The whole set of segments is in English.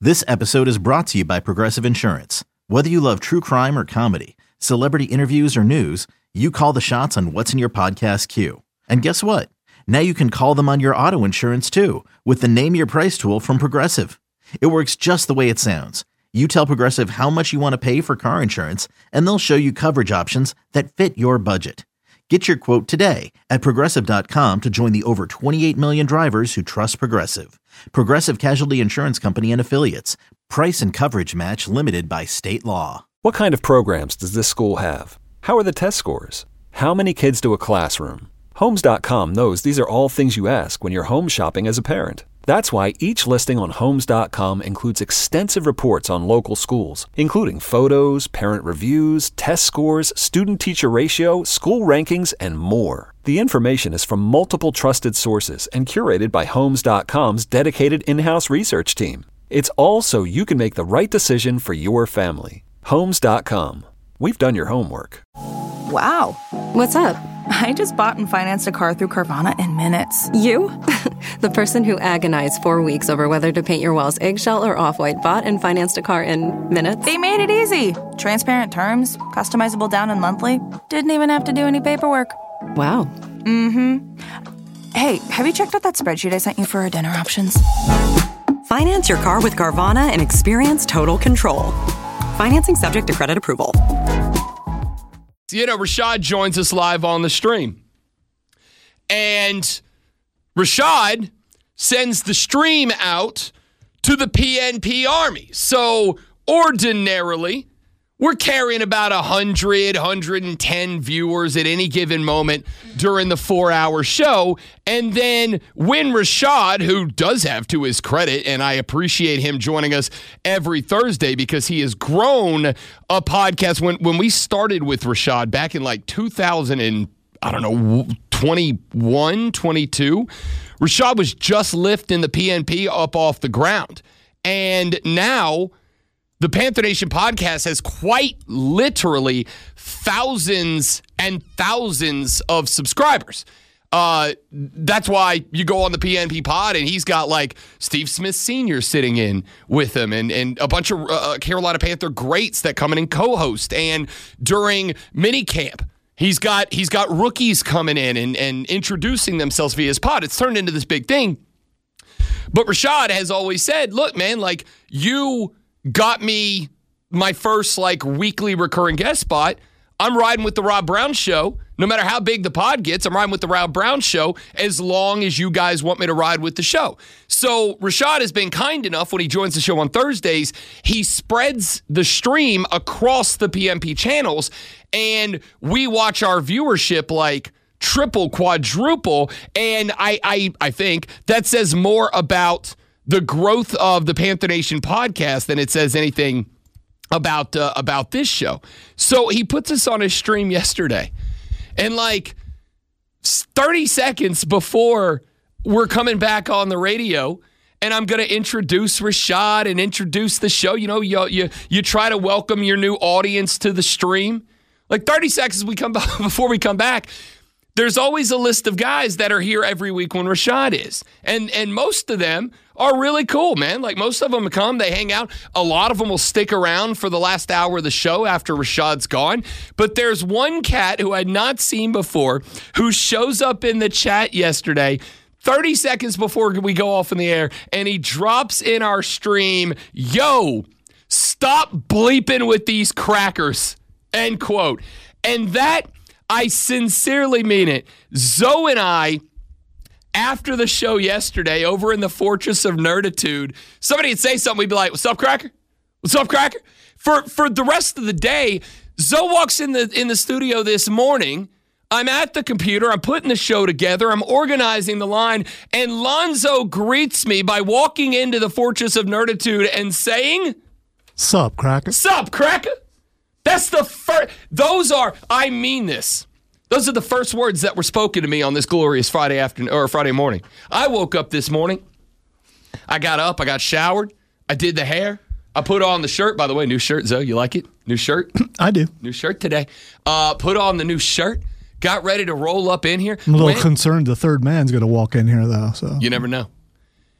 This episode is brought to you by Progressive Insurance. Whether you love true crime or comedy, celebrity interviews or news, you call the shots on what's in your podcast queue. And guess what? Now you can call them on your auto insurance too with the Name Your Price tool from Progressive. It works just the way it sounds. You tell Progressive how much you want to pay for car insurance, and they'll show you coverage options that fit your budget. Get your quote today at Progressive.com to join the over 28 million drivers who trust Progressive. Progressive Casualty Insurance Company and Affiliates. Price and coverage match limited by state law. What kind of programs does this school have? How are the test scores? How many kids to a classroom? Homes.com knows these are all things you ask when you're home shopping as a parent. That's why each listing on Homes.com includes extensive reports on local schools, including photos, parent reviews, test scores, student-teacher ratio, school rankings, and more. The information is from multiple trusted sources and curated by Homes.com's dedicated in-house research team. It's all so you can make the right decision for your family. Homes.com. We've done your homework. Wow. What's up? I just bought and financed a car through Carvana in minutes. You? The person who agonized 4 weeks over whether to paint your walls eggshell or off-white bought and financed a car in minutes? They made it easy. Transparent terms, customizable down and monthly. Didn't even have to do any paperwork. Wow. Mm-hmm. Hey, have you checked out that spreadsheet I sent you for our dinner options? Finance your car with Carvana and experience total control. Financing subject to credit approval. You know, Rashad joins us live on the stream. And Rashad sends the stream out to the PNP Army. So ordinarily, we're carrying about 100, 110 viewers at any given moment during the 4-hour show. And then when Rashad, who does have to his credit, and I appreciate him joining us every Thursday because he has grown a podcast. When we started with Rashad back in like 21, 22, Rashad was just lifting the PNP up off the ground. And now the Panther Nation podcast has quite literally thousands and thousands of subscribers. That's why you go on the PNP pod and he's got like Steve Smith Sr. sitting in with him and a bunch of Carolina Panther greats that come in and co-host. And during minicamp, he's got rookies coming in and introducing themselves via his pod. It's turned into this big thing. But Rashad has always said, look, man, like you got me my first like weekly recurring guest spot. I'm riding with the Rob Brown Show. No matter how big the pod gets, I'm riding with the Rob Brown Show as long as you guys want me to ride with the show. So Rashad has been kind enough when he joins the show on Thursdays, he spreads the stream across the PNP channels, and we watch our viewership like triple, quadruple, and I think that says more about the growth of the Panther Nation podcast than it says anything about this show. So he puts us on his stream yesterday. And like 30 seconds before we're coming back on the radio, and I'm going to introduce Rashad and introduce the show. You know, you try to welcome your new audience to the stream. Like 30 seconds before we come back, there's always a list of guys that are here every week when Rashad is. And most of them are really cool, man. Like most of them come, they hang out. A lot of them will stick around for the last hour of the show after Rashad's gone. But there's one cat who I'd not seen before who shows up in the chat yesterday 30 seconds before we go off in the air, and he drops in our stream, "Yo, stop bleeping with these crackers," end quote. And that, I sincerely mean it. Zoe and I, after the show yesterday, over in the Fortress of Nerditude, somebody would say something, we'd be like, "What's up, cracker? What's up, cracker?" For the rest of the day, Zoe walks in the studio this morning. I'm at the computer. I'm putting the show together. I'm organizing the line. And Lonzo greets me by walking into the Fortress of Nerditude and saying, "Sup, cracker? Sup, cracker?" That's the first. I mean this. Those are the first words that were spoken to me on this glorious Friday afternoon or Friday morning. I woke up this morning. I got up. I got showered. I did the hair. I put on the shirt. By the way, new shirt, Zoe. You like it? New shirt? I do. New shirt today. Put on the new shirt. Got ready to roll up in here. I'm a little concerned the third man's going to walk in here, though. So you never know.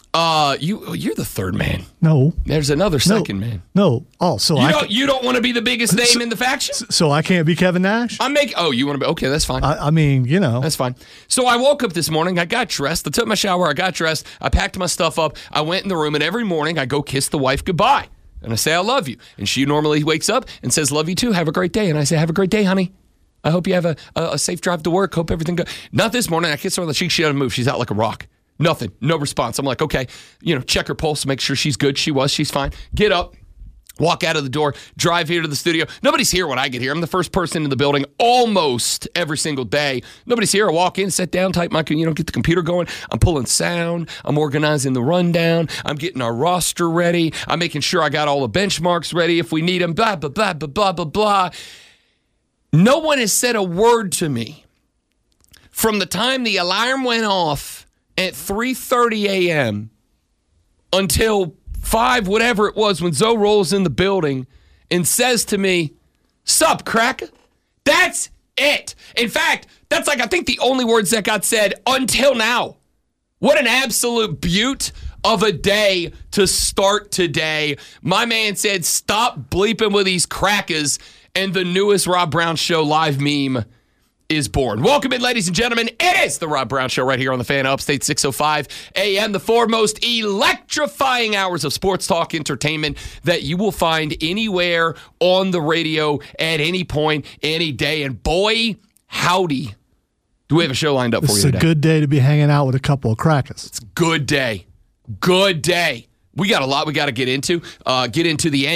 You're the third man. No. There's another second man. No. Oh, so you don't want to be the biggest name in the faction? So I can't be Kevin Nash? You want to be? Okay, that's fine. I mean, That's fine. So I woke up this morning. I got dressed. I took my shower. I got dressed. I packed my stuff up. I went in the room, and every morning I go kiss the wife goodbye. And I say, I love you. And she normally wakes up and says, love you too. Have a great day. And I say, have a great day, honey. I hope you have a safe drive to work. Hope everything goes. Not this morning. I kissed her on the cheek. She doesn't move. She's out like a rock. Nothing. No response. I'm like, okay, check her pulse, make sure she's good. She's fine. Get up, walk out of the door, drive here to the studio. Nobody's here when I get here. I'm the first person in the building almost every single day. Nobody's here. I walk in, sit down, type my, get the computer going. I'm pulling sound. I'm organizing the rundown. I'm getting our roster ready. I'm making sure I got all the benchmarks ready if we need them, blah, blah, blah, blah, blah, blah, blah. No one has said a word to me from the time the alarm went off at 3:30 a.m. until 5, whatever it was, when Zoe rolls in the building and says to me, "Sup, cracker?" That's it. In fact, that's I think the only words that got said until now. What an absolute beaut of a day to start today. My man said, stop bleeping with these crackers, and the newest Rob Brown Show live meme is born. Welcome in, ladies and gentlemen. It is the Rob Brown Show right here on the Fan Upstate 605 AM, the foremost electrifying hours of sports talk entertainment that you will find anywhere on the radio at any point, any day. And boy, howdy, do we have a show lined up for you today. It's a good day to be hanging out with a couple of crackers. It's a good day. Good day. We got a lot we got to get into. Get into the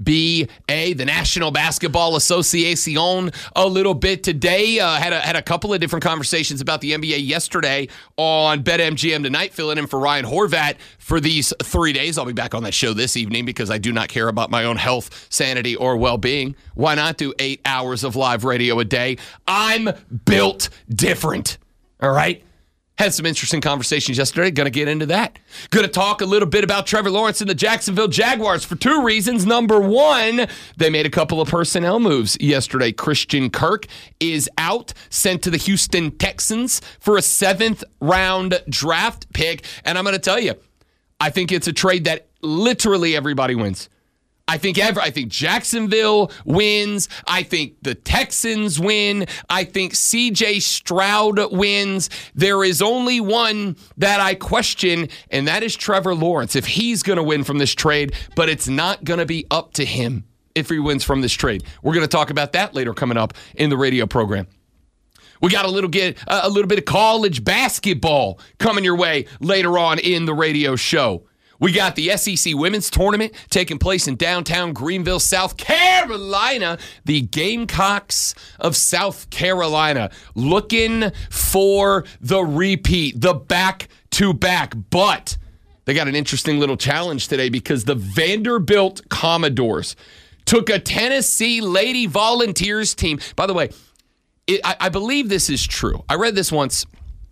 NBA, the National Basketball Association, a little bit today. Had a couple of different conversations about the NBA yesterday on BetMGM tonight, filling in for Ryan Horvat for these 3 days. I'll be back on that show this evening because I do not care about my own health, sanity, or well-being. Why not do 8 hours of live radio a day? I'm built different, all right? Had some interesting conversations yesterday. Going to get into that. Going to talk a little bit about Trevor Lawrence and the Jacksonville Jaguars for 2 reasons. Number one, they made a couple of personnel moves yesterday. Christian Kirk is out, sent to the Houston Texans for a 7th-round draft pick. And I'm going to tell you, I think it's a trade that literally everybody wins. I think Jacksonville wins. I think the Texans win. I think C.J. Stroud wins. There is only one that I question, and that is Trevor Lawrence, if he's going to win from this trade, but it's not going to be up to him if he wins from this trade. We're going to talk about that later coming up in the radio program. We got a little bit of college basketball coming your way later on in the radio show. We got the SEC Women's Tournament taking place in downtown Greenville, South Carolina. The Gamecocks of South Carolina looking for the repeat, the back-to-back. But they got an interesting little challenge today because the Vanderbilt Commodores took a Tennessee Lady Volunteers team. By the way, I believe this is true. I read this once.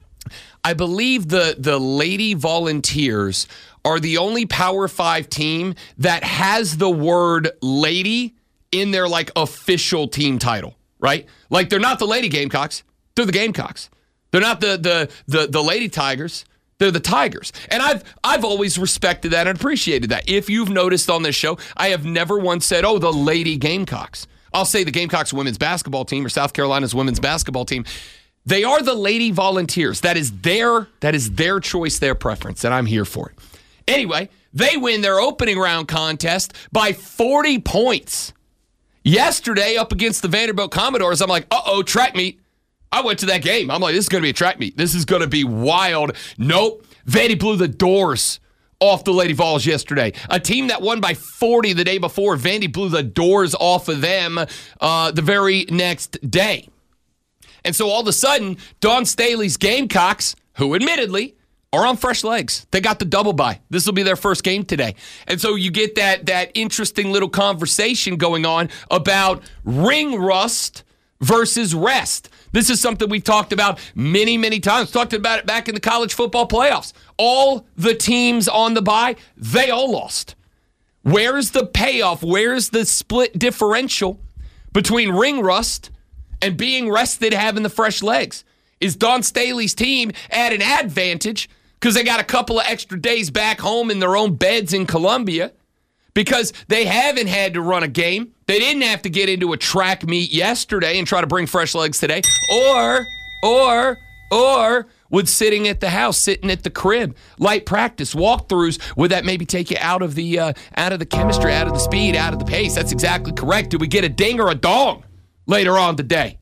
I believe the Lady Volunteers are the only Power 5 team that has the word lady in their official team title, right? Like they're not the Lady Gamecocks, they're the Gamecocks. They're not the Lady Tigers, they're the Tigers. And I've always respected that and appreciated that. If you've noticed on this show, I have never once said, "Oh, the Lady Gamecocks." I'll say the Gamecocks women's basketball team or South Carolina's women's basketball team. They are the Lady Volunteers. That is their choice, their preference, and I'm here for it. Anyway, they win their opening round contest by 40 points. Yesterday, up against the Vanderbilt Commodores, I'm like, track meet. I went to that game. I'm like, this is going to be a track meet. This is going to be wild. Nope. Vandy blew the doors off the Lady Vols yesterday. A team that won by 40 the day before, Vandy blew the doors off of them the very next day. And so all of a sudden, Dawn Staley's Gamecocks, who admittedly are on fresh legs. They got the double bye. This will be their first game today. And so you get that interesting little conversation going on about ring rust versus rest. This is something we've talked about many, many times. Talked about it back in the college football playoffs. All the teams on the bye, they all lost. Where's the payoff? Where's the split differential between ring rust and being rested, having the fresh legs? Is Dawn Staley's team at an advantage because they got a couple of extra days back home in their own beds in Columbia, because they haven't had to run a game. They didn't have to get into a track meet yesterday and try to bring fresh legs today. Or with sitting at the house, sitting at the crib, light practice, walkthroughs, would that maybe take you out of the chemistry, out of the speed, out of the pace? That's exactly correct. Do we get a ding or a dong later on today?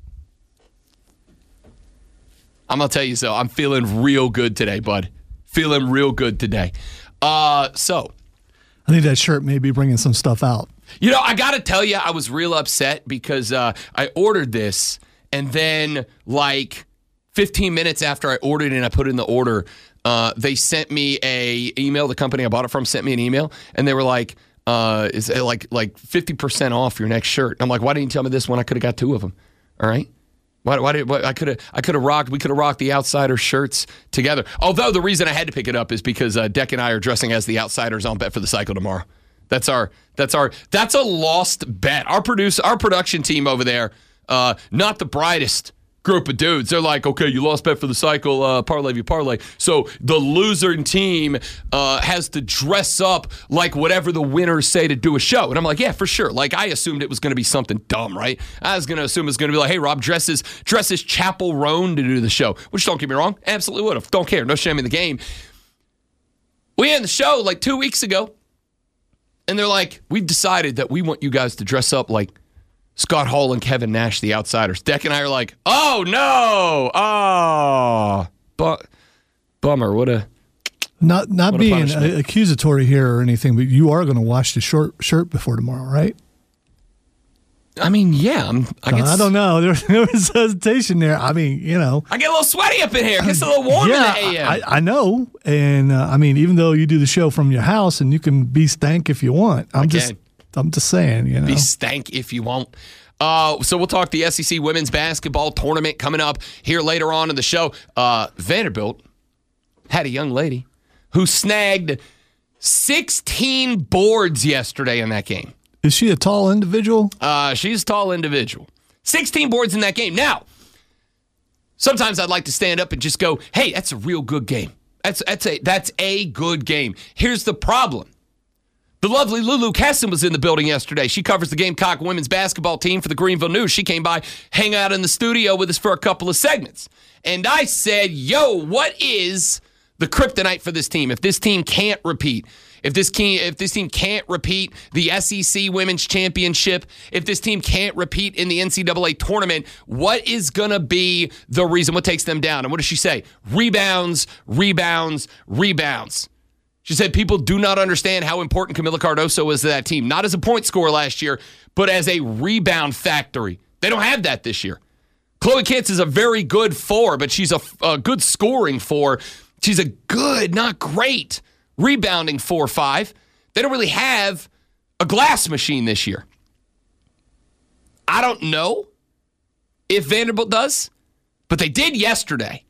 I'm going to tell you so. I'm feeling real good today, bud. Feeling real good today. So I think that shirt may be bringing some stuff out. You know, I got to tell you, I was real upset because I ordered this, and then like 15 minutes after I ordered it and I put in the order, they sent me a email. The company I bought it from sent me an email, and they were like, "Is it like 50% off your next shirt?" I'm like, "Why didn't you tell me this when I could have got 2 of them?" All right. I could have rocked. We could have rocked the Outsider shirts together. Although the reason I had to pick it up is because Deck and I are dressing as the Outsiders on Bet for the Cycle tomorrow. That's a lost bet. Our production team over there, not the brightest group of dudes. They're like, okay, you lost Bet for the Cycle, parlay view parlay. So the loser team has to dress up like whatever the winners say to do a show. And I'm like, yeah, for sure. Like, I assumed it was going to be something dumb, right? I was going to assume it was going to be like, hey, Rob, dress as Chapel Roan to do the show. Which, don't get me wrong, absolutely would have. Don't care. No shame in the game. We had the show like 2 weeks ago. And they're like, we've decided that we want you guys to dress up like Scott Hall and Kevin Nash, the Outsiders. Deck and I are like, oh, no. Bummer. What a Not being accusatory here or anything, but you are going to wash the shirt before tomorrow, right? I mean, yeah. I don't know. There was hesitation there. I mean, you know. I get a little sweaty up in here. It gets a little warm in the AM. I know. And, I mean, even though you do the show from your house and you can be stank if you want. I'm just saying, you know. Be stank if you want. So we'll talk the SEC women's basketball tournament coming up here later on in the show. Vanderbilt had a young lady who snagged 16 boards yesterday in that game. Is she a tall individual? She's a tall individual. 16 boards in that game. Now, sometimes I'd like to stand up and just go, hey, that's a real good game. That's a good game. Here's the problem. The lovely Lulu Kesson was in the building yesterday. She covers the Gamecock women's basketball team for the Greenville News. She came by, hang out in the studio with us for a couple of segments. And I said, yo, what is the kryptonite for this team? If this team can't repeat, if this team can't repeat the SEC Women's Championship, if this team can't repeat in the NCAA tournament, what is going to be the reason? What takes them down? And what does she say? Rebounds, rebounds, rebounds. She said people do not understand how important Camila Cardoso is to that team. Not as a point scorer last year, but as a rebound factory. They don't have that this year. Chloe Kitts is a very good 4, but she's a good scoring 4. She's a good, not great, rebounding 4-5. They don't really have a glass machine this year. I don't know if Vanderbilt does, but they did yesterday.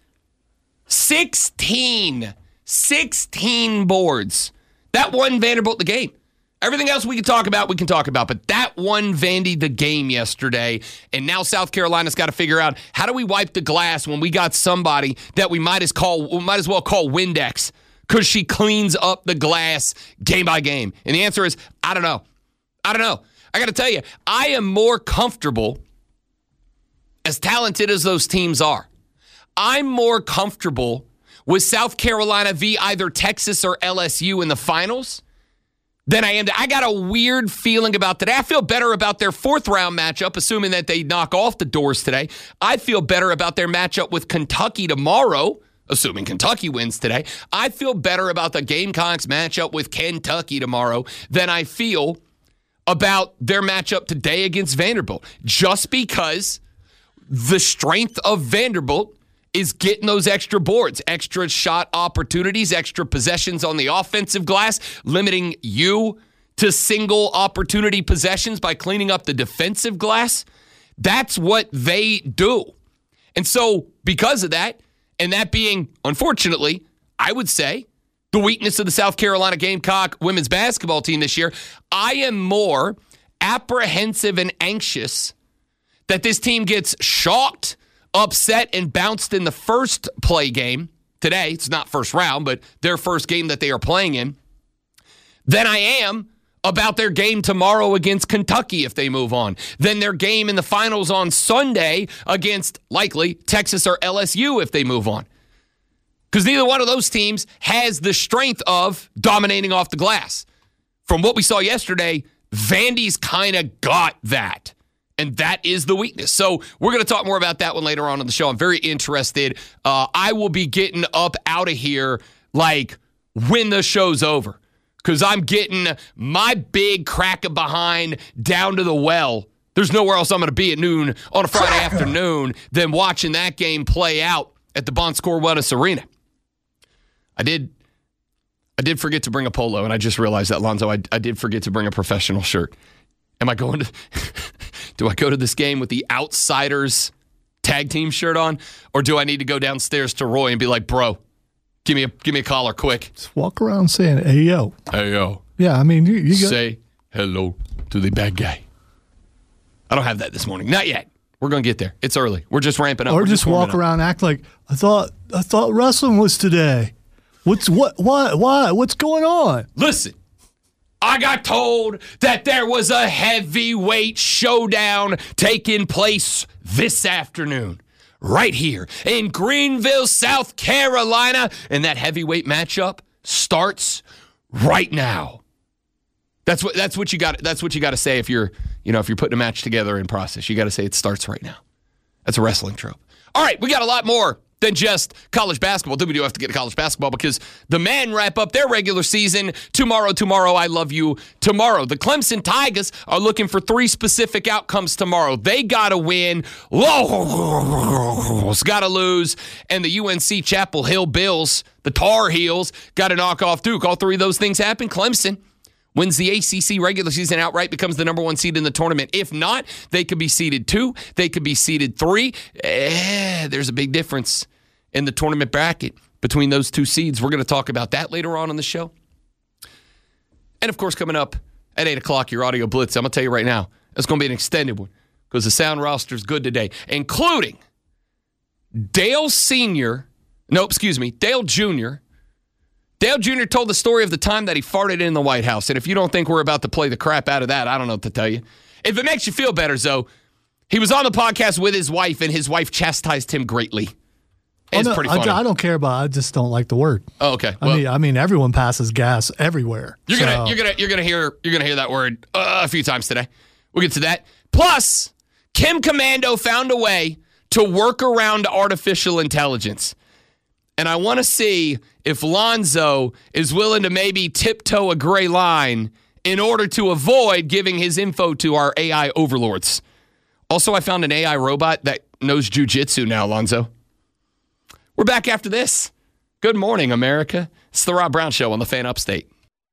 16 boards. That won Vanderbilt the game. Everything else we can talk about, but that won Vandy the game yesterday. And now South Carolina's got to figure out, how do we wipe the glass when we got somebody that we might as well call Windex, because she cleans up the glass game by game? And the answer is, I don't know. I got to tell you, I am more comfortable, as talented as those teams are, I'm more comfortable with South Carolina v. either Texas or LSU in the finals than I am. I got a weird feeling about today. I feel better about their 4th-round matchup, assuming that they knock off the doors today. I feel better about their matchup with Kentucky tomorrow, assuming Kentucky wins today. I feel better about the Gamecocks matchup with Kentucky tomorrow than I feel about their matchup today against Vanderbilt, just because the strength of Vanderbilt is getting those extra boards, extra shot opportunities, extra possessions on the offensive glass, limiting you to single opportunity possessions by cleaning up the defensive glass. That's what they do. And so because of that, and that being, unfortunately, I would say, the weakness of the South Carolina Gamecock women's basketball team this year, I am more apprehensive and anxious that this team gets shocked, upset, and bounced in the first play game today, it's not first round, but their first game that they are playing in, than I am about their game tomorrow against Kentucky if they move on, than their game in the finals on Sunday against, likely, Texas or LSU if they move on. Because neither one of those teams has the strength of dominating off the glass. From what we saw yesterday, Vandy's kind of got that. And that is the weakness. So we're going to talk more about that one later on in the show. I'm very interested. I will be getting up out of here like when the show's over. Because I'm getting my big crack behind down to the well. There's nowhere else I'm going to be at noon on a Friday afternoon than watching that game play out at the Bon Score Wellness Arena. I did forget to bring a polo, and I just realized that, Lonzo. I did forget to bring a professional shirt. Am I going to... Do I go to this game with the Outsiders tag team shirt on, or do I need to go downstairs to Roy and be like, bro, give me a collar quick? Just walk around saying, hey, yo. Hey, yo. Yeah, I mean, you say hello to the bad guy. I don't have that this morning. Not yet. We're going to get there. It's early. We're just ramping up. Or just walk around, act like, I thought wrestling was today. What's going on? Listen, I got told that there was a heavyweight showdown taking place this afternoon right here in Greenville, South Carolina, and that heavyweight matchup starts right now. That's what you got. That's what you got to say if you're putting a match together in process. You got to say it starts right now. That's a wrestling trope. All right, we got a lot more than just college basketball. Then we do have to get to college basketball because the men wrap up their regular season tomorrow. I love you tomorrow. The Clemson Tigers are looking for 3 specific outcomes tomorrow. They got to win. Lowell's got to lose. And the UNC Chapel Hill Bills, the Tar Heels, got to knock off Duke. All 3 of those things happen. Clemson wins the ACC regular season outright, becomes the number 1 seed in the tournament. If not, they could be seeded 2. They could be seeded 3. There's a big difference in the tournament bracket between those 2 seeds. We're going to talk about that later on in the show. And, of course, coming up at 8 o'clock, your Audio Blitz. I'm going to tell you right now, it's going to be an extended one because the sound roster is good today, including Dale Jr. Dale Jr. told the story of the time that he farted in the White House. And if you don't think we're about to play the crap out of that, I don't know what to tell you. If it makes you feel better, Zoe, he was on the podcast with his wife, and his wife chastised him greatly. It's pretty funny. I don't care about it. I just don't like the word. Oh, okay. Well, I mean, everyone passes gas everywhere. You're gonna hear that word a few times today. We'll get to that. Plus, Kim Commando found a way to work around artificial intelligence. And I want to see if Lonzo is willing to maybe tiptoe a gray line in order to avoid giving his info to our AI overlords. Also, I found an AI robot that knows jujitsu now, Lonzo. We're back after this. Good morning, America. It's the Rob Brown Show on the Fan Upstate.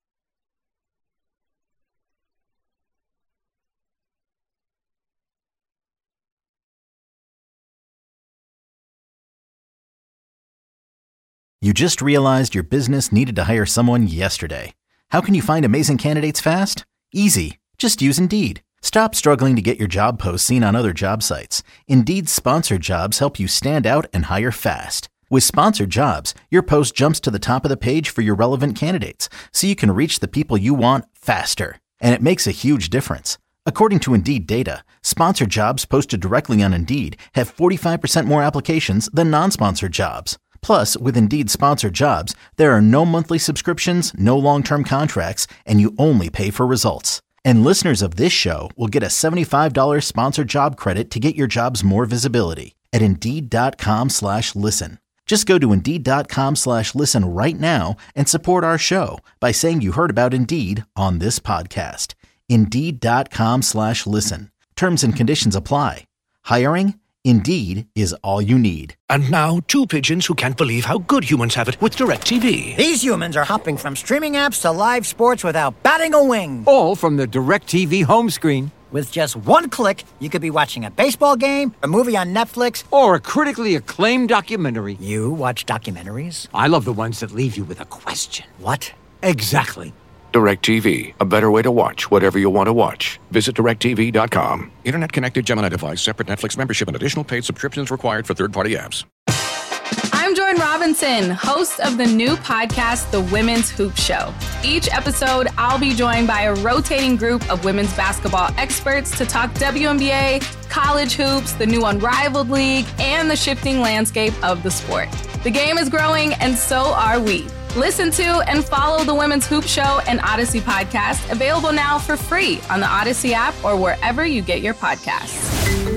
You just realized your business needed to hire someone yesterday. How can you find amazing candidates fast? Easy. Just use Indeed. Stop struggling to get your job posts seen on other job sites. Indeed's sponsored jobs help you stand out and hire fast. With sponsored jobs, your post jumps to the top of the page for your relevant candidates, so you can reach the people you want faster. And it makes a huge difference. According to Indeed data, sponsored jobs posted directly on Indeed have 45% more applications than non-sponsored jobs. Plus, with Indeed sponsored jobs, there are no monthly subscriptions, no long-term contracts, and you only pay for results. And listeners of this show will get a $75 sponsored job credit to get your jobs more visibility at Indeed.com/listen. Just go to Indeed.com/listen right now and support our show by saying you heard about Indeed on this podcast. Indeed.com/listen. Terms and conditions apply. Hiring? Indeed is all you need. And now, 2 pigeons who can't believe how good humans have it with DirecTV. These humans are hopping from streaming apps to live sports without batting a wing. All from the DirecTV home screen. With just 1 click, you could be watching a baseball game, a movie on Netflix, or a critically acclaimed documentary. You watch documentaries? I love the ones that leave you with a question. What? Exactly. DirecTV, a better way to watch whatever you want to watch. Visit DirecTV.com. Internet-connected Gemini device, separate Netflix membership, and additional paid subscriptions required for third-party apps. I'm Jordan Robinson, host of the new podcast, The Women's Hoop Show. Each episode, I'll be joined by a rotating group of women's basketball experts to talk WNBA, college hoops, the new Unrivaled League, and the shifting landscape of the sport. The game is growing, and so are we. Listen to and follow The Women's Hoop Show and Odyssey podcast, available now for free on the Odyssey app or wherever you get your podcasts.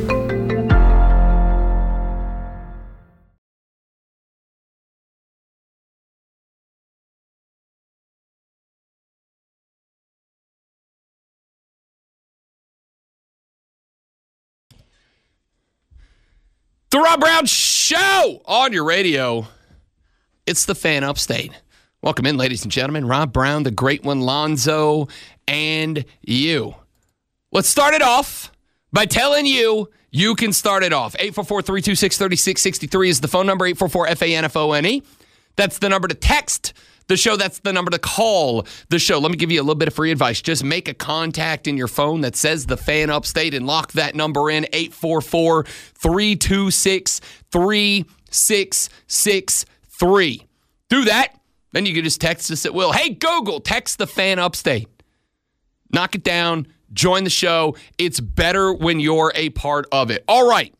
The Rob Brown Show on your radio. It's the Fan Upstate. Welcome in, ladies and gentlemen. Rob Brown, the great one, Lonzo, and you. Let's start it off by telling you you can start it off. 844-326-3663 is the phone number, 844-FANFONE. That's the number to text the show. That's the number to call the show. Let me give you a little bit of free advice. Just make a contact in your phone that says the Fan Upstate and lock that number in, 844-326-3663. Do that. Then you can just text us at will. Hey, Google, text the Fan Upstate. Knock it down. Join the show. It's better when you're a part of it. All right.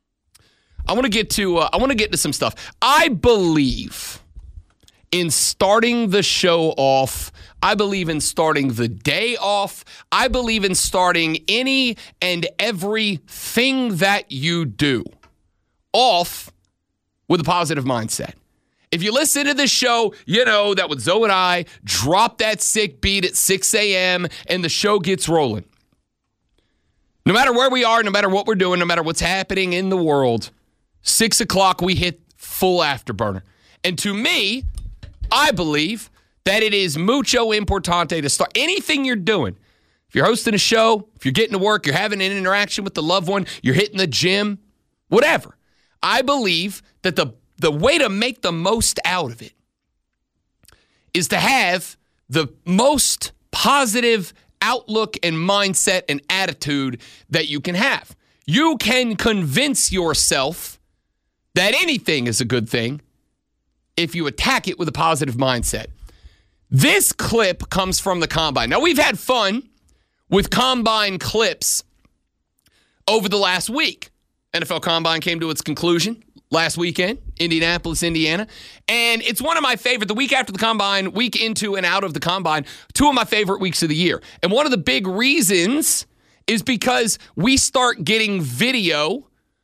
I want to get to some stuff. I believe in starting the show off. I believe in starting the day off. I believe in starting any and everything that you do off with a positive mindset. If you listen to this show, you know that with Zoe and I drop that sick beat at 6 a.m. and the show gets rolling. No matter where we are, no matter what we're doing, no matter what's happening in the world, 6 o'clock we hit full afterburner. And to me, I believe that it is mucho importante to start anything you're doing. If you're hosting a show, if you're getting to work, you're having an interaction with the loved one, you're hitting the gym, whatever. I believe that the way to make the most out of it is to have the most positive outlook and mindset and attitude that you can have. You can convince yourself that anything is a good thing if you attack it with a positive mindset. This clip comes from the Combine. Now, we've had fun with Combine clips over the last week. NFL Combine came to its conclusion last weekend, Indianapolis, Indiana. And it's one of my favorite, the week after the Combine, week into and out of the Combine, two of my favorite weeks of the year. And one of the big reasons is because we start getting video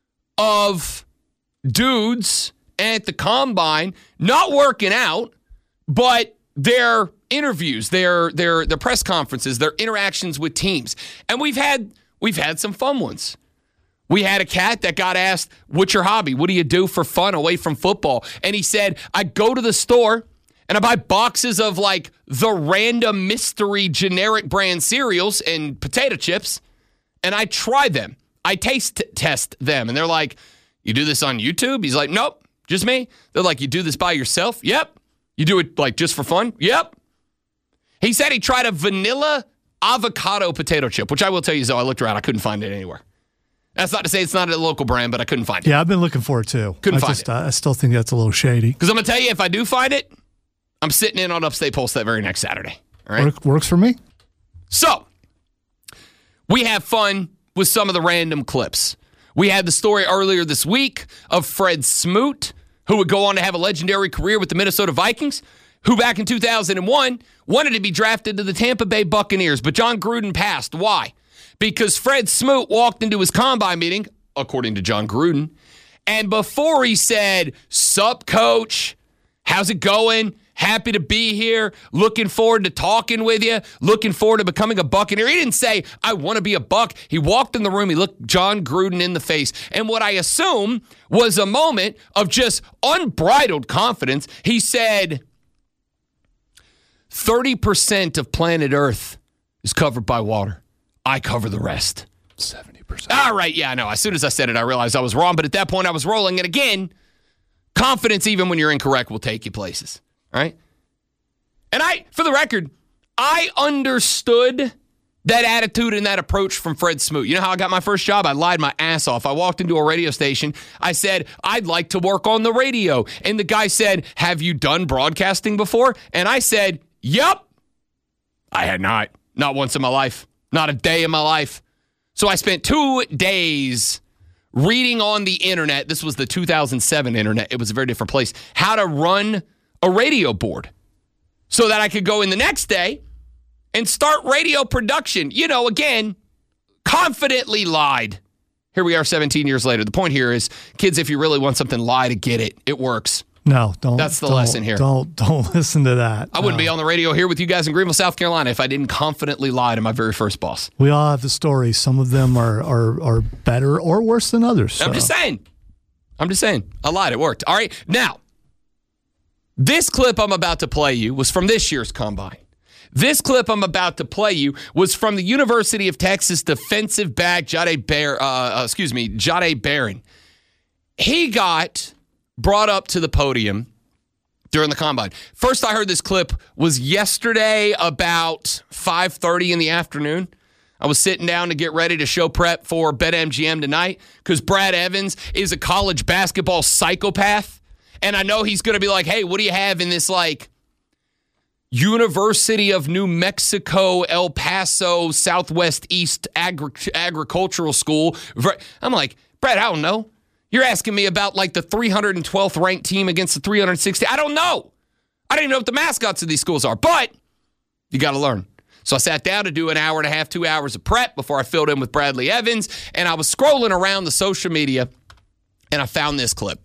of dudes at the Combine not working out, but their interviews, their press conferences, their interactions with teams. And we've had some fun ones. We had a cat that got asked, what's your hobby? What do you do for fun away from football? And he said, I go to the store and I buy boxes of like the random mystery generic brand cereals and potato chips, and I try them. I taste test them. And they're like, you do this on YouTube? He's like, nope, just me. They're like, you do this by yourself? Yep. You do it like just for fun? Yep. He said he tried a vanilla avocado potato chip, which I will tell you, Zoe, I looked around. I couldn't find it anywhere. That's not to say it's not a local brand, but I couldn't find it. Yeah, I've been looking for it too. Couldn't find it. I still think that's a little shady. Because I'm going to tell you, if I do find it, I'm sitting in on Upstate Pulse that very next Saturday. All right? Works for me. So, we have fun with some of the random clips. We had the story earlier this week of Fred Smoot, who would go on to have a legendary career with the Minnesota Vikings, who back in 2001 wanted to be drafted to the Tampa Bay Buccaneers, but John Gruden passed. Why? Because Fred Smoot walked into his combine meeting, according to John Gruden, and before he said, "Sup, coach? How's it going? Happy to be here. Looking forward to talking with you. Looking forward to becoming a Buccaneer." He didn't say, "I want to be a Buck." He walked in the room. He looked John Gruden in the face. And what I assume was a moment of just unbridled confidence. He said, 30% of planet Earth is covered by water. I cover the rest. 70%. All right, yeah, I know. As soon as I said it, I realized I was wrong. But at that point, I was rolling. And again, confidence, even when you're incorrect, will take you places. All right? And for the record, I understood that attitude and that approach from Fred Smoot. You know how I got my first job? I lied my ass off. I walked into a radio station. I said, I'd like to work on the radio. And the guy said, have you done broadcasting before? And I said, yep. I had not. Not once in my life. Not a day in my life. So I spent 2 days reading on the internet. This was the 2007 internet. It was a very different place. How to run a radio board so that I could go in the next day and start radio production. You know, again, confidently lied. Here we are 17 years later. The point here is, kids, if you really want something, lie to get it. It works. No, don't. That's the lesson here. Don't listen to that. I wouldn't be on the radio here with you guys in Greenville, South Carolina if I didn't confidently lie to my very first boss. We all have the stories. Some of them are better or worse than others. So. I'm just saying. I lied. It worked. All right. Now, this clip I'm about to play you was from this year's Combine. This clip I'm about to play you was from the University of Texas defensive back Jahdae Barron. He got brought up to the podium during the Combine. First I heard this clip was yesterday about 5:30 in the afternoon. I was sitting down to get ready to show prep for BetMGM tonight because Brad Evans is a college basketball psychopath. And I know he's going to be like, hey, what do you have in this, like, University of New Mexico, El Paso, Southwest East agricultural school? I'm like, Brad, I don't know. You're asking me about, like, the 312th ranked team against the 360. I don't know. I don't even know what the mascots of these schools are. But you got to learn. So I sat down to do an hour and a half, 2 hours of prep before I filled in with Bradley Evans. And I was scrolling around the social media, and I found this clip.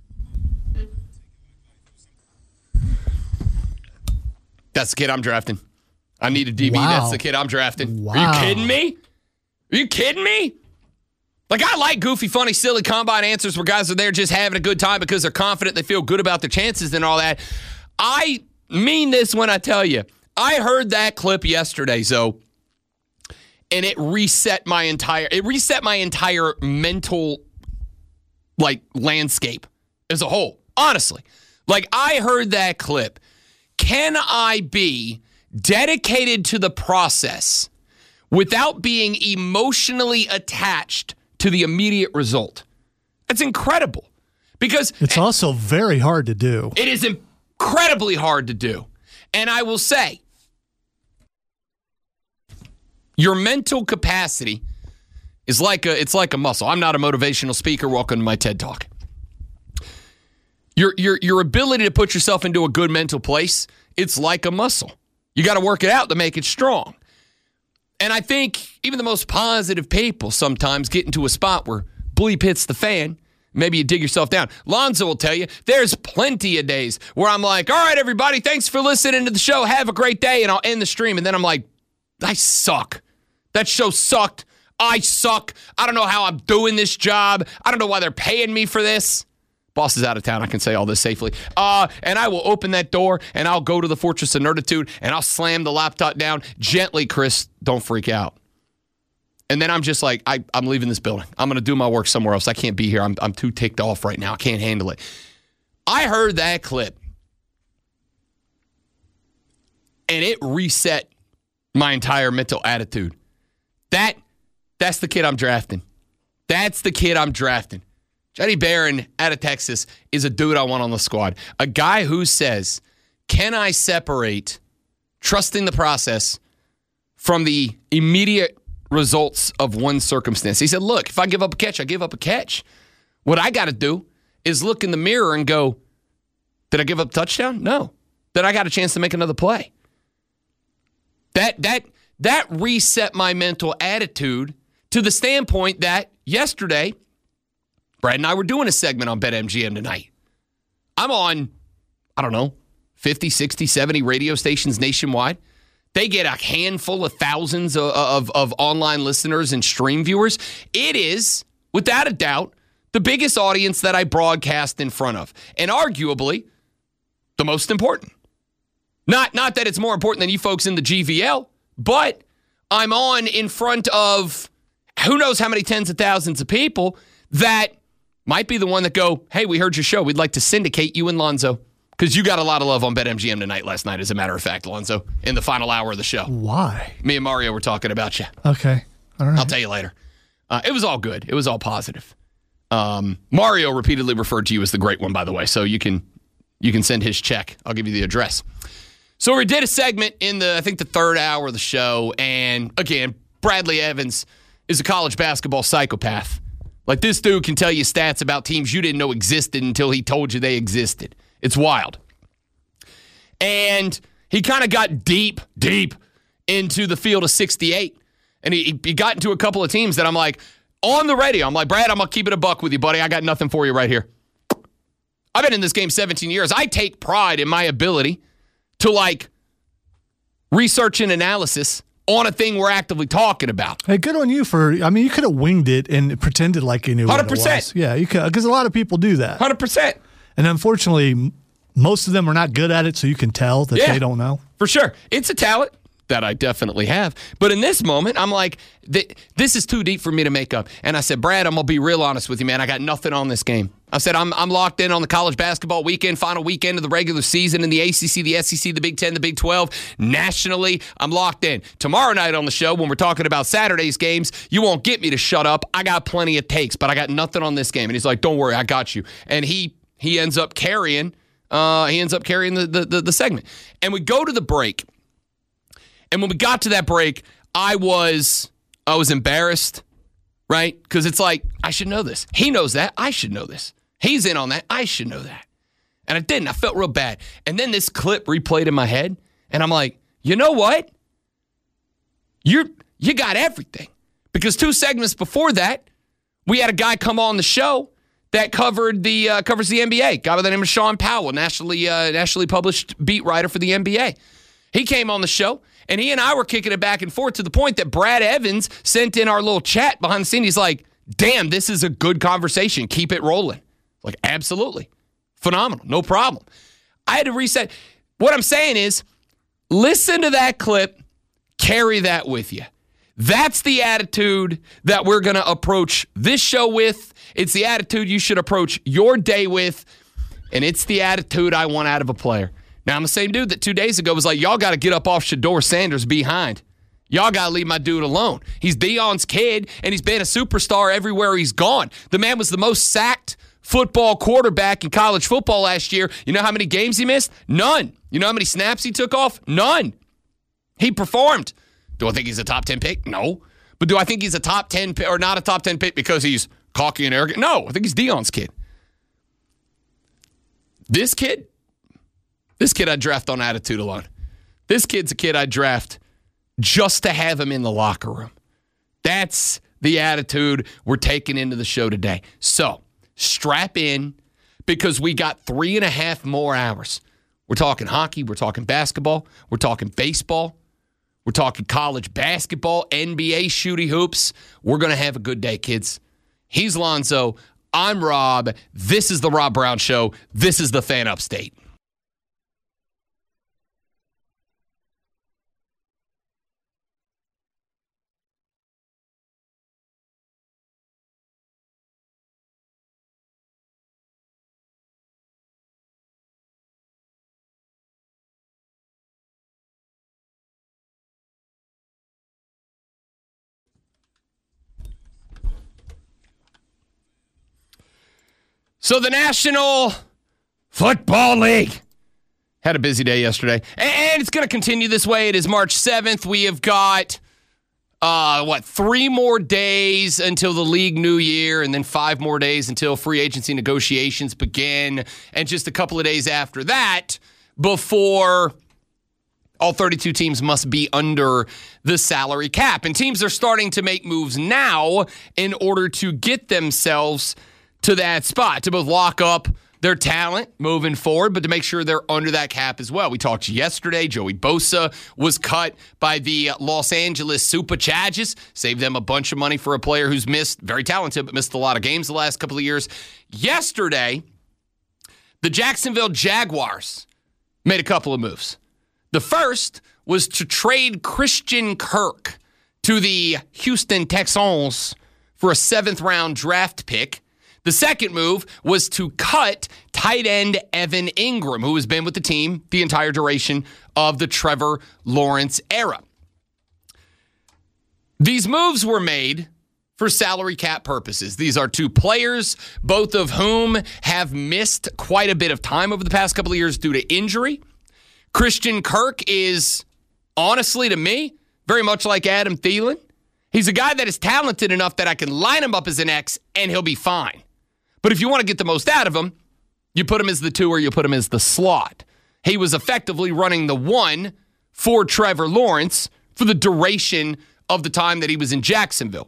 That's the kid I'm drafting. I need a DB. Wow. That's the kid I'm drafting. Wow. Are you kidding me? Are you kidding me? Like, I like goofy, funny, silly Combine answers where guys are there just having a good time because they're confident, they feel good about their chances and all that. I mean this when I tell you. I heard that clip yesterday, Zoe, and it reset my entire mental, like, landscape as a whole. Honestly. Like, I heard that clip. Can I be dedicated to the process without being emotionally attached to the immediate result? That's incredible. Because it's also very hard to do. It is incredibly hard to do. And I will say, your mental capacity is like a muscle. I'm not a motivational speaker. Welcome to my TED Talk. Your ability to put yourself into a good mental place, it's like a muscle. You got to work it out to make it strong. And I think even the most positive people sometimes get into a spot where bleep hits the fan. Maybe you dig yourself down. Lonzo will tell you there's plenty of days where I'm like, all right, everybody, thanks for listening to the show. Have a great day. And I'll end the stream. And then I'm like, I suck. That show sucked. I suck. I don't know how I'm doing this job. I don't know why they're paying me for this. Boss is out of town. I can say all this safely. And I will open that door, and I'll go to the Fortress of Nerditude, and I'll slam the laptop down. Gently, Chris, don't freak out. And then I'm just like, I'm leaving this building. I'm going to do my work somewhere else. I can't be here. I'm too ticked off right now. I can't handle it. I heard that clip, and it reset my entire mental attitude. That's the kid I'm drafting. That's the kid I'm drafting. Jahdae Barron out of Texas is a dude I want on the squad. A guy who says, can I separate trusting the process from the immediate results of one circumstance? He said, look, if I give up a catch, I give up a catch. What I got to do is look in the mirror and go, did I give up a touchdown? No. Then I got a chance to make another play. That reset my mental attitude to the standpoint that yesterday, Brad and I were doing a segment on BetMGM tonight. I'm on, 50, 60, 70 radio stations nationwide. They get a handful of thousands of online listeners and stream viewers. It is, without a doubt, the biggest audience that I broadcast in front of. And arguably, the most important. Not that it's more important than you folks in the GVL, but I'm on in front of who knows how many tens of thousands of people that might be the one that go, hey, we heard your show. We'd like to syndicate you and Lonzo. Because you got a lot of love on BetMGM tonight last night, as a matter of fact, Alonzo, in the final hour of the show. Why? Me and Mario were talking about you. Okay. All right. I'll tell you later. It was all good. It was all positive. Mario repeatedly referred to you as the great one, by the way, so you can send his check. I'll give you the address. So we did a segment in the third hour of the show, and again, Bradley Evans is a college basketball psychopath. Like, this dude can tell you stats about teams you didn't know existed until he told you they existed. It's wild. And he kind of got deep into the field of 68. And he got into a couple of teams that I'm like, on the radio, I'm like, Brad, I'm going to keep it a buck with you, buddy. I got nothing for you right here. I've been in this game 17 years. I take pride in my ability to, like, research and analysis on a thing we're actively talking about. Hey, good on you you could have winged it and pretended like you knew 100%. What it was. Yeah, you could, because a lot of people do that. 100%. And unfortunately, most of them are not good at it, so you can tell that they don't know. For sure. It's a talent that I definitely have. But in this moment, I'm like, this is too deep for me to make up. And I said, Brad, I'm going to be real honest with you, man. I got nothing on this game. I said, I'm locked in on the college basketball weekend, final weekend of the regular season in the ACC, the SEC, the Big 10, the Big 12. Nationally, I'm locked in. Tomorrow night on the show, when we're talking about Saturday's games, you won't get me to shut up. I got plenty of takes, but I got nothing on this game. And he's like, don't worry, I got you. And he ends up carrying the segment. And we go to the break. And when we got to that break, I was embarrassed, right? Because it's like, I should know this. He knows that. I should know this. He's in on that. I should know that. And I didn't. I felt real bad. And then this clip replayed in my head, and I'm like, you know what? You got everything. Because 2 segments before that, we had a guy come on the show that covers the NBA. A guy by the name of Sean Powell, nationally published beat writer for the NBA. He came on the show, and he and I were kicking it back and forth to the point that Brad Evans sent in our little chat behind the scenes. He's like, damn, this is a good conversation. Keep it rolling. Like, absolutely. Phenomenal. No problem. I had to reset. What I'm saying is, listen to that clip. Carry that with you. That's the attitude that we're going to approach this show with. It's the attitude you should approach your day with. And it's the attitude I want out of a player. Now, I'm the same dude that 2 days ago was like, y'all got to get up off Shedeur Sanders' behind. Y'all got to leave my dude alone. He's Deion's kid, and he's been a superstar everywhere he's gone. The man was the most sacked football quarterback in college football last year. You know how many games he missed? None. You know how many snaps he took off? None. He performed. Do I think he's a top 10 pick? No. But do I think he's a top 10 pick or not a top 10 pick because he's cocky and arrogant? No. I think he's Deion's kid. This kid I'd draft on attitude alone. This kid's a kid I'd draft just to have him in the locker room. That's the attitude we're taking into the show today. So, strap in because we got 3.5 more hours. We're talking hockey, we're talking basketball, we're talking baseball, we're talking college basketball, NBA shooty hoops. We're going to have a good day, kids. He's Lonzo. I'm Rob. This is the Rob Brown Show. This is the Fan Upstate. So the National Football League had a busy day yesterday, and it's going to continue this way. It is March 7th. We have got, 3 more days until the league new year, and then 5 more days until free agency negotiations begin, and just a couple of days after that before all 32 teams must be under the salary cap. And teams are starting to make moves now in order to get themselves to that spot, to both lock up their talent moving forward, but to make sure they're under that cap as well. We talked yesterday. Joey Bosa was cut by the Los Angeles Superchargers. Saved them a bunch of money for a player who's missed, very talented, but missed a lot of games the last couple of years. Yesterday, the Jacksonville Jaguars made a couple of moves. The first was to trade Christian Kirk to the Houston Texans for a 7th-round draft pick. The second move was to cut tight end Evan Ingram, who has been with the team the entire duration of the Trevor Lawrence era. These moves were made for salary cap purposes. These are two players, both of whom have missed quite a bit of time over the past couple of years due to injury. Christian Kirk is, honestly to me, very much like Adam Thielen. He's a guy that is talented enough that I can line him up as an X and he'll be fine. But if you want to get the most out of him, you put him as the 2 or you put him as the slot. He was effectively running the 1 for Trevor Lawrence for the duration of the time that he was in Jacksonville.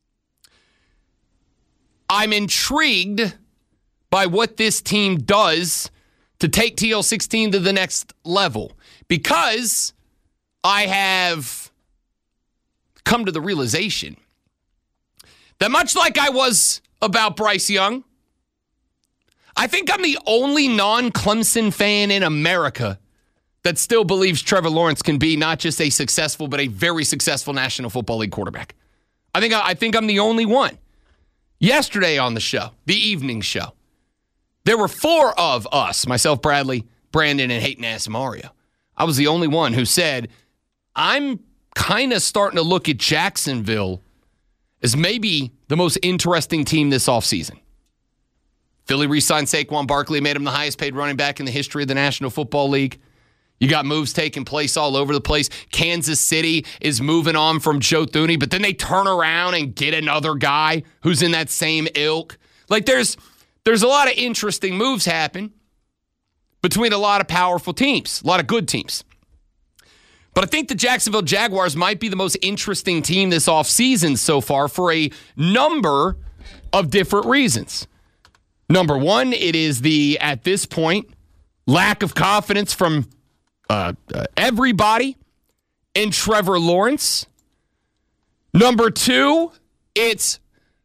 I'm intrigued by what this team does to take TL16 to the next level, because I have come to the realization that much like I was about Bryce Young, I think I'm the only non-Clemson fan in America that still believes Trevor Lawrence can be not just a successful, but a very successful National Football League quarterback. I think I'm the only one. Yesterday on the show, the evening show, there were 4 of us, myself, Bradley, Brandon, and Hating-Ass Mario. I was the only one who said, I'm kind of starting to look at Jacksonville as maybe the most interesting team this offseason. Philly re-signed Saquon Barkley, made him the highest paid running back in the history of the National Football League. You got moves taking place all over the place. Kansas City is moving on from Joe Thuney, but then they turn around and get another guy who's in that same ilk. Like there's a lot of interesting moves happen between a lot of powerful teams, a lot of good teams. But I think the Jacksonville Jaguars might be the most interesting team this offseason so far for a number of different reasons. Number one, it is at this point, lack of confidence from everybody in Trevor Lawrence. Number two, it's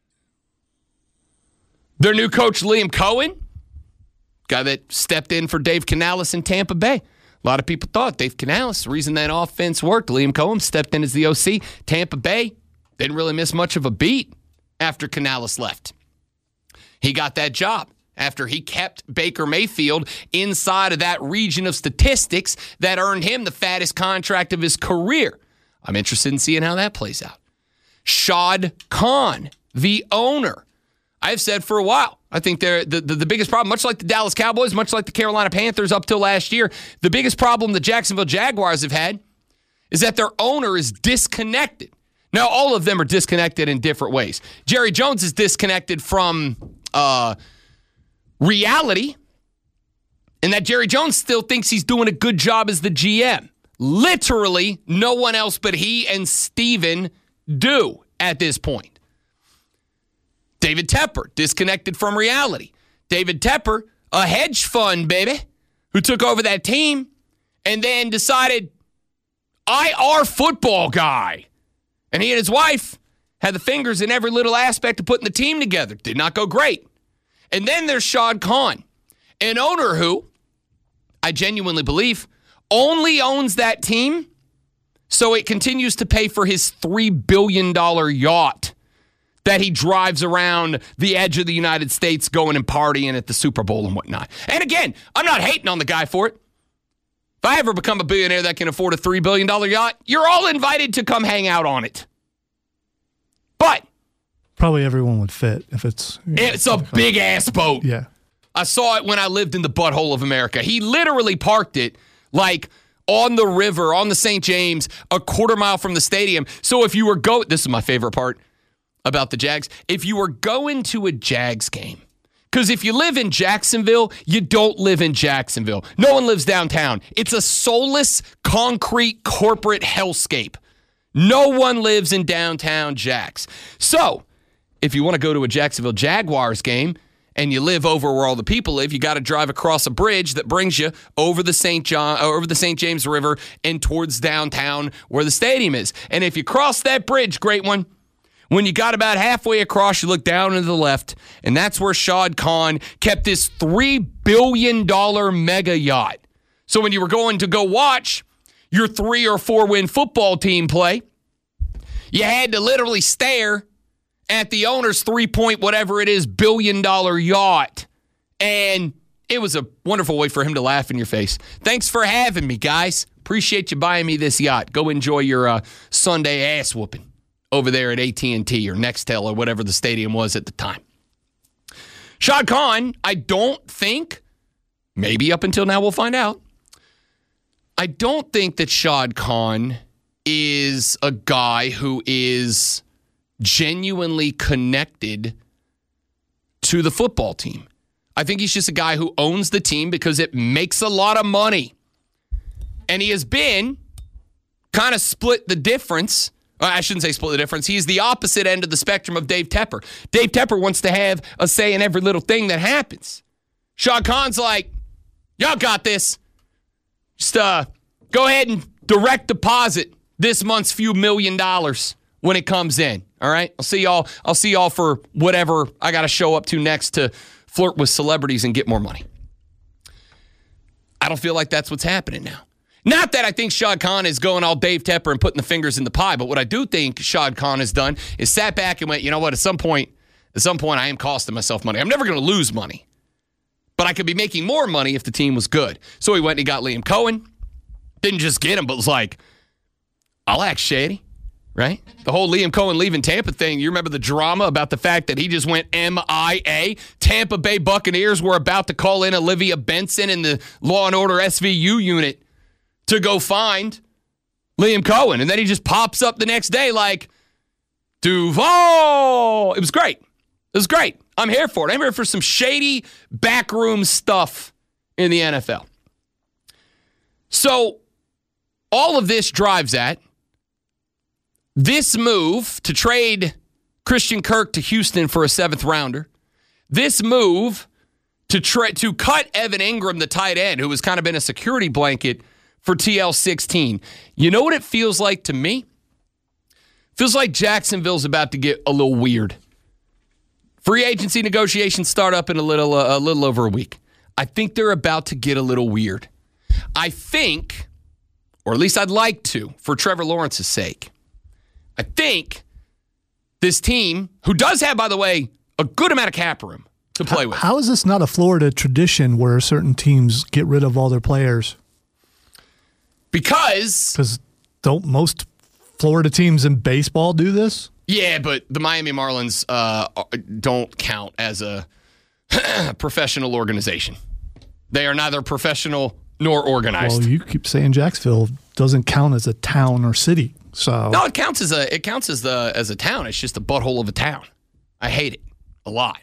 their new coach, Liam Cohen, guy that stepped in for Dave Canales in Tampa Bay. A lot of people thought Dave Canales, the reason that offense worked, Liam Cohen stepped in as the OC. Tampa Bay didn't really miss much of a beat after Canales left. He got that job after he kept Baker Mayfield inside of that region of statistics that earned him the fattest contract of his career. I'm interested in seeing how that plays out. Shad Khan, the owner. I've said for a while, I think they're the biggest problem, much like the Dallas Cowboys, much like the Carolina Panthers up till last year, the biggest problem the Jacksonville Jaguars have had is that their owner is disconnected. Now, all of them are disconnected in different ways. Jerry Jones is disconnected from reality, and that Jerry Jones still thinks he's doing a good job as the GM. Literally, no one else but he and Steven do at this point. David Tepper, disconnected from reality. David Tepper, a hedge fund, baby, who took over that team and then decided, IR football guy. And he and his wife had the fingers in every little aspect of putting the team together. Did not go great. And then there's Shad Khan, an owner who, I genuinely believe, only owns that team so it continues to pay for his $3 billion yacht that he drives around the edge of the United States going and partying at the Super Bowl and whatnot. And again, I'm not hating on the guy for it. If I ever become a billionaire that can afford a $3 billion yacht, you're all invited to come hang out on it. But probably everyone would fit if it's... It's a big-ass boat. Yeah. I saw it when I lived in the butthole of America. He literally parked it like on the river, on the St. James, a quarter mile from the stadium. So if you were this is my favorite part about the Jags. If you were going to a Jags game, because if you live in Jacksonville, you don't live in Jacksonville. No one lives downtown. It's a soulless, concrete, corporate hellscape. No one lives in downtown Jax. So if you want to go to a Jacksonville Jaguars game and you live over where all the people live, you got to drive across a bridge that brings you over the St. James River and towards downtown where the stadium is. And if you cross that bridge, great one, when you got about halfway across, you look down to the left, and that's where Shad Khan kept this $3 billion mega yacht. So when you were going to go watch your 3 or 4 win football team play, you had to literally stare at the owner's 3-point whatever it is billion-dollar yacht. And it was a wonderful way for him to laugh in your face. Thanks for having me, guys. Appreciate you buying me this yacht. Go enjoy your Sunday ass whooping over there at AT&T or Nextel or whatever the stadium was at the time. Shad Khan, I don't think, maybe up until now we'll find out, I don't think that Shad Khan is a guy who is genuinely connected to the football team. I think he's just a guy who owns the team because it makes a lot of money. And he has been kind of split the difference. I shouldn't say split the difference. He's the opposite end of the spectrum of Dave Tepper. Dave Tepper wants to have a say in every little thing that happens. Shad Khan's like, y'all got this. Just go ahead and direct deposit this month's few $1 million when it comes in. All right? I'll see y'all for whatever I got to show up to next to flirt with celebrities and get more money. I don't feel like that's what's happening now. Not that I think Shad Khan is going all Dave Tepper and putting the fingers in the pie, but what I do think Shad Khan has done is sat back and went, you know what, at some point I am costing myself money. I'm never going to lose money, but I could be making more money if the team was good. So he went and he got Liam Cohen. Didn't just get him, but was like, I'll act shady, right? The whole Liam Cohen leaving Tampa thing, you remember the drama about the fact that he just went MIA? Tampa Bay Buccaneers were about to call in Olivia Benson in the Law and Order SVU unit to go find Liam Cohen. And then he just pops up the next day like, Duval. It was great. It was great. I'm here for it. I'm here for some shady backroom stuff in the NFL. So all of this drives at this move to trade Christian Kirk to Houston for a 7th rounder. This move to cut Evan Ingram, the tight end, who has kind of been a security blanket for TL16. You know what it feels like to me? Feels like Jacksonville's about to get a little weird. Free agency negotiations start up in a little over a week. I think they're about to get a little weird. I think, or at least I'd like to, for Trevor Lawrence's sake, I think this team, who does have, by the way, a good amount of cap room to play with. How is this not a Florida tradition where certain teams get rid of all their players? Because don't most Florida teams in baseball do this? Yeah, but the Miami Marlins don't count as a professional organization. They are neither professional nor organized. Well, you keep saying Jacksonville doesn't count as a town or city. So no, it counts as a town. It's just a butthole of a town. I hate it a lot.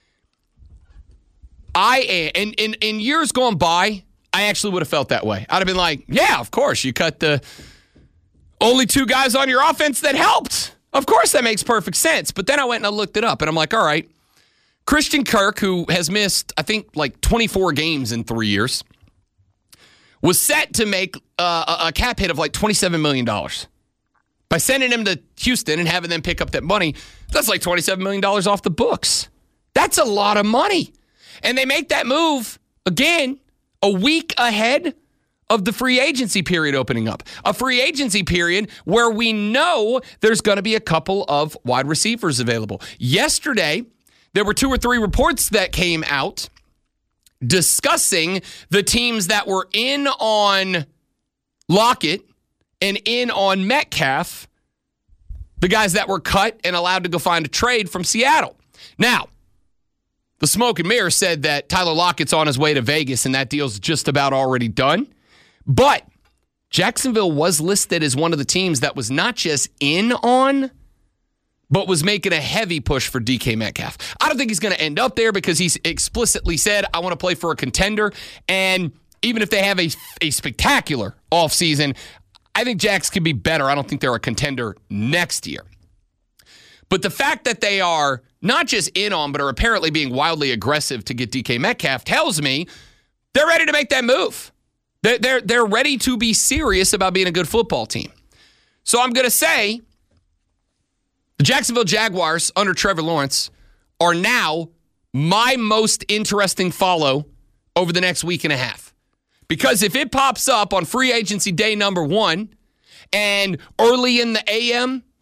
In years gone by, I actually would have felt that way. I'd have been like, yeah, of course. You cut the only 2 guys on your offense that helped. Of course, that makes perfect sense. But then I went and I looked it up, and I'm like, all right, Christian Kirk, who has missed, I think, like 24 games in 3 years, was set to make a cap hit of like $27 million. By sending him to Houston and having them pick up that money, that's like $27 million off the books. That's a lot of money. And they make that move, again, a week ahead of the free agency period opening up. A free agency period where we know there's going to be a couple of wide receivers available. Yesterday, there were 2 or 3 reports that came out discussing the teams that were in on Lockett and in on Metcalf, the guys that were cut and allowed to go find a trade from Seattle. Now, the smoke and mirror said that Tyler Lockett's on his way to Vegas and that deal's just about already done. But Jacksonville was listed as one of the teams that was not just in on, but was making a heavy push for DK Metcalf. I don't think he's going to end up there because he's explicitly said, I want to play for a contender. And even if they have a spectacular offseason, I think Jax could be better. I don't think they're a contender next year. But the fact that they are not just in on, but are apparently being wildly aggressive to get DK Metcalf tells me they're ready to make that move. They're ready to be serious about being a good football team. So I'm going to say the Jacksonville Jaguars under Trevor Lawrence are now my most interesting follow over the next week and a half. Because if it pops up on free agency day number 1 and early in the AM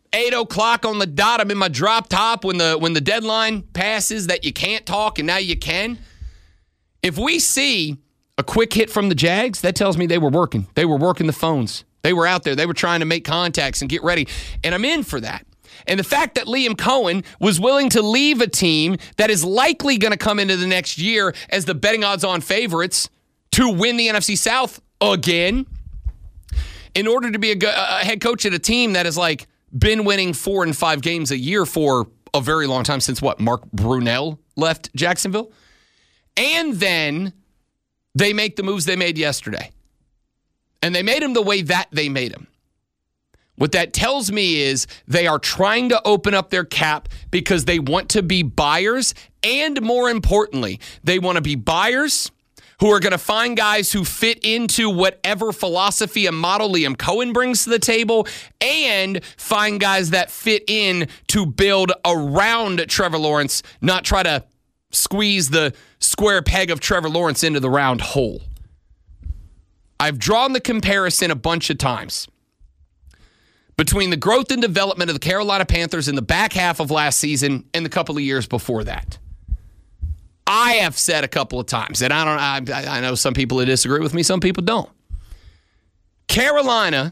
8 o'clock on the dot, I'm in my drop top when the deadline passes that you can't talk and now you can. If we see a quick hit from the Jags, that tells me they were working. They were working the phones. They were out there. They were trying to make contacts and get ready. And I'm in for that. And the fact that Liam Cohen was willing to leave a team that is likely going to come into the next year as the betting odds-on favorites to win the NFC South again, in order to be a head coach at a team that has like been winning 4 and 5 games a year for a very long time, since what, Mark Brunell left Jacksonville? And then they make the moves they made yesterday. And they made them the way that they made them. What that tells me is they are trying to open up their cap because they want to be buyers. And more importantly, they want to be buyers who are going to find guys who fit into whatever philosophy and model Liam Cohen brings to the table, and find guys that fit in to build around Trevor Lawrence, not try to squeeze the square peg of Trevor Lawrence into the round hole. I've drawn the comparison a bunch of times between the growth and development of the Carolina Panthers in the back half of last season and the couple of years before that. I have said a couple of times, and I know some people that disagree with me, some people don't. Carolina,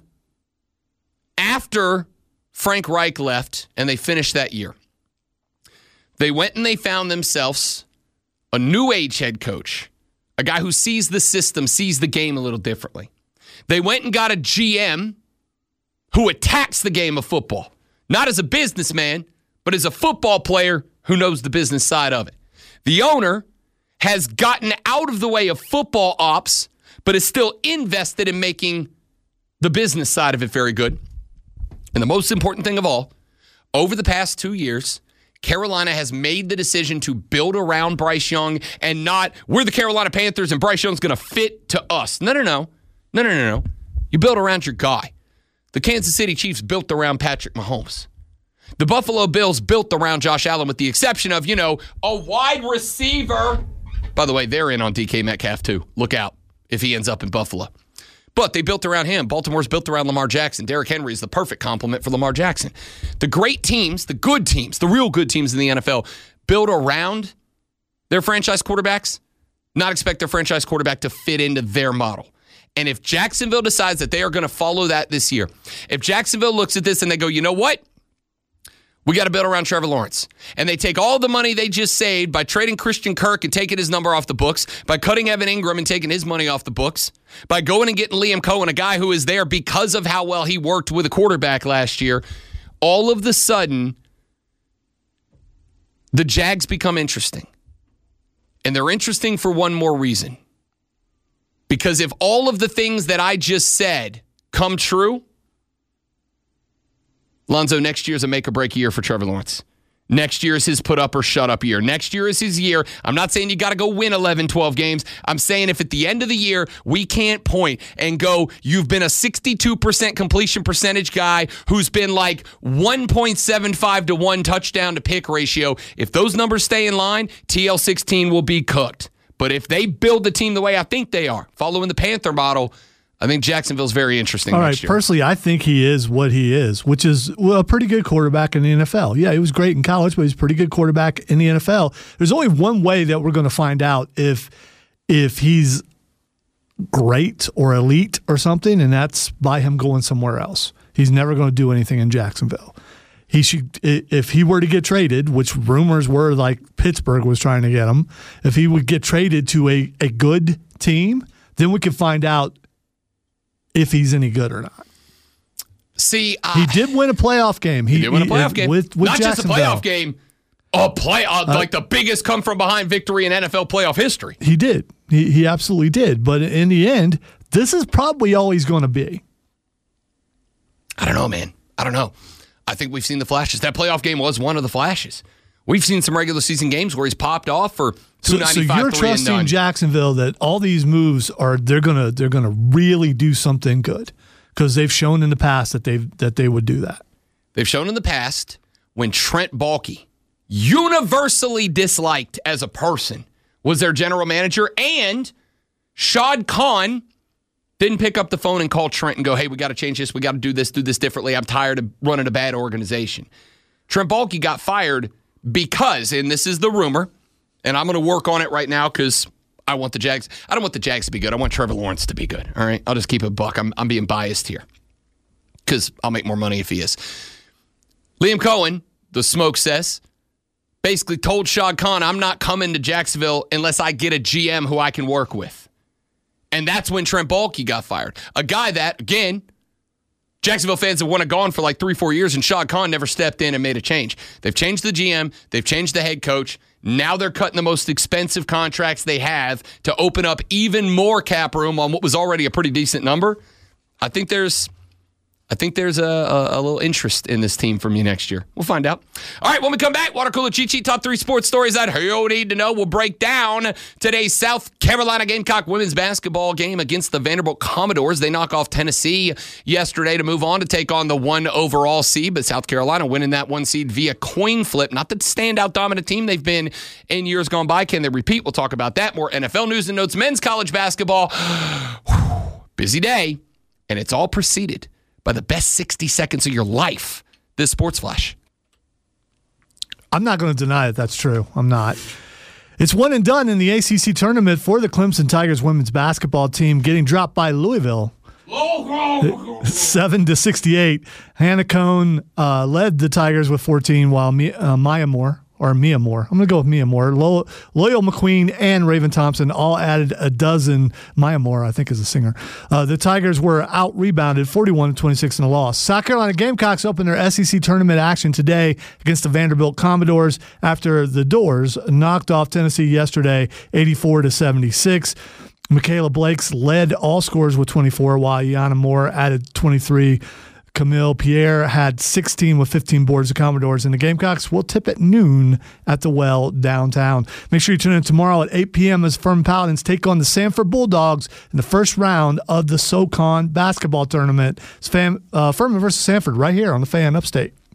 after Frank Reich left and they finished that year, they went and they found themselves a new age head coach, a guy who sees the system, sees the game a little differently. They went and got a GM who attacks the game of football, not as a businessman, but as a football player who knows the business side of it. The owner has gotten out of the way of football ops, but is still invested in making the business side of it very good. And the most important thing of all, over the past 2 years, Carolina has made the decision to build around Bryce Young, and not, we're the Carolina Panthers and Bryce Young's going to fit to us. No. You build around your guy. The Kansas City Chiefs built around Patrick Mahomes. The Buffalo Bills built around Josh Allen with the exception of, a wide receiver. By the way, they're in on DK Metcalf too. Look out if he ends up in Buffalo. But they built around him. Baltimore's built around Lamar Jackson. Derrick Henry is the perfect complement for Lamar Jackson. The great teams, the good teams, the real good teams in the NFL build around their franchise quarterbacks, not expect their franchise quarterback to fit into their model. And if Jacksonville decides that they are going to follow that this year, if Jacksonville looks at this and they go, you know what? We got to build around Trevor Lawrence. And they take all the money they just saved by trading Christian Kirk and taking his number off the books, by cutting Evan Ingram and taking his money off the books, by going and getting Liam Cohen, a guy who is there because of how well he worked with a quarterback last year. All of the sudden, the Jags become interesting. And they're interesting for one more reason. Because if all of the things that I just said come true, Lonzo, next year is a make-or-break year for Trevor Lawrence. Next year is his put-up or shut-up year. Next year is his year. I'm not saying you got to go win 11, 12 games. I'm saying if at the end of the year we can't point and go, you've been a 62% completion percentage guy who's been like 1.75 to 1 touchdown to pick ratio, if those numbers stay in line, TL16 will be cooked. But if they build the team the way I think they are, following the Panther model, I think Jacksonville's very interesting next year. Personally, I think he is what he is, which is a pretty good quarterback in the NFL. Yeah, he was great in college, but he's a pretty good quarterback in the NFL. There's only one way that we're going to find out if he's great or elite or something, and that's by him going somewhere else. He's never going to do anything in Jacksonville. He should, if he were to get traded, which rumors were like Pittsburgh was trying to get him, if he would get traded to a good team, then we could find out if he's any good or not. See, he did win a playoff game. He did win a playoff game. With not just a playoff game, like the biggest come-from-behind victory in NFL playoff history. He did. He absolutely did. But in the end, this is probably all he's going to be. I don't know, man. I don't know. I think we've seen the flashes. That playoff game was one of the flashes. We've seen some regular season games where he's popped off for 295. So you're trusting Jacksonville that all these moves they're gonna really do something good because they've shown in the past that they would do that. They've shown in the past when Trent Baalke, universally disliked as a person, was their general manager, and Shad Khan Didn't pick up the phone and call Trent and go, hey, we got to change this. We got to do this differently. I'm tired of running a bad organization. Trent Baalke got fired because, and this is the rumor, and I'm going to work on it right now because I want the Jags. I don't want the Jags to be good. I want Trevor Lawrence to be good. All right? I'll just keep it a buck. I'm being biased here because I'll make more money if he is. Liam Cohen, the smoke says, basically told Shad Khan, I'm not coming to Jacksonville unless I get a GM who I can work with. And that's when Trent Baalke got fired. A guy that, again, Jacksonville fans have wanted gone for like 3-4 years, and Shad Khan never stepped in and made a change. They've changed the GM. They've changed the head coach. Now they're cutting the most expensive contracts they have to open up even more cap room on what was already a pretty decent number. I think there's a little interest in this team from you next year. We'll find out. All right, when we come back, Water Cooler Cheat Sheet, top 3 sports stories that you need to know. We'll break down today's South Carolina Gamecock women's basketball game against the Vanderbilt Commodores. They knock off Tennessee yesterday to move on to take on the 1 overall seed, but South Carolina winning that 1 seed via coin flip. Not the standout dominant team they've been in years gone by. Can they repeat? We'll talk about that. More NFL news and notes. Men's college basketball. Busy day, and it's all preceded by the best 60 seconds of your life. This Sports Flash. I'm not going to deny that that's true. I'm not. It's one and done in the ACC tournament for the Clemson Tigers women's basketball team, getting dropped by Louisville. 7-68. Hannah Cone led the Tigers with 14, while Mia Moore. I'm going to go with Mia Moore. Loyal McQueen and Raven Thompson all added a dozen. Mia Moore, I think, is a singer. The Tigers were out-rebounded 41-26 in a loss. South Carolina Gamecocks opened their SEC tournament action today against the Vanderbilt Commodores after the Doors knocked off Tennessee yesterday 84-76. Michaela Blakes led all scorers with 24, while Yana Moore added 23. Camille Pierre had 16 with 15 boards. The Commodores and the Gamecocks will tip at noon at the Well downtown. Make sure you tune in tomorrow at 8 p.m. as Furman Paladins take on the Sanford Bulldogs in the first round of the SoCon basketball tournament. It's Furman versus Sanford right here on the Fan Upstate.